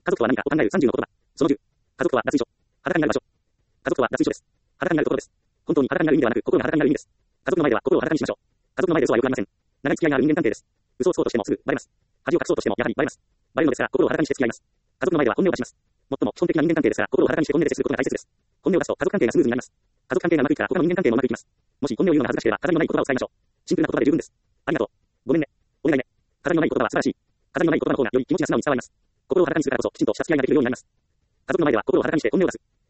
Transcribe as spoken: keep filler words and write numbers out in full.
家族とは何かを考えるさんじゅうの言葉。そのじゅう。家族とは脱衣所。裸になる場所。家族とは脱衣所です。裸になることです。本当に裸になる意味ではなく、心が裸になる意味です。家族の前では心を裸にしましょう。家族の前で嘘はよくありません。長い付き合いがある人間関係です。嘘をつこうとしてもすぐバレます。恥を隠そうとしてもやはりバレます。バレるのですから心を裸にして付き合います。家族の前では本音を出します。最も基本的な人間関係ですから心を裸にして本音で接することが大切です。本音を出すと家族関係がスムーズになります。家族関係がうまくいったら他の人間関係もうまくいきます。もし本音を言うのが恥ずかしければ飾りのない言葉を使いましょう。シンプルな言葉で十分です。ありがとう。ごめんね。お願いね。飾りのない言葉は素晴らしい。飾りのない言葉の方がより気持ちが素直に伝わります。心を裸にするからこそきちんとした付き合いができるようになります。家族の前では心を裸にして本音を出す。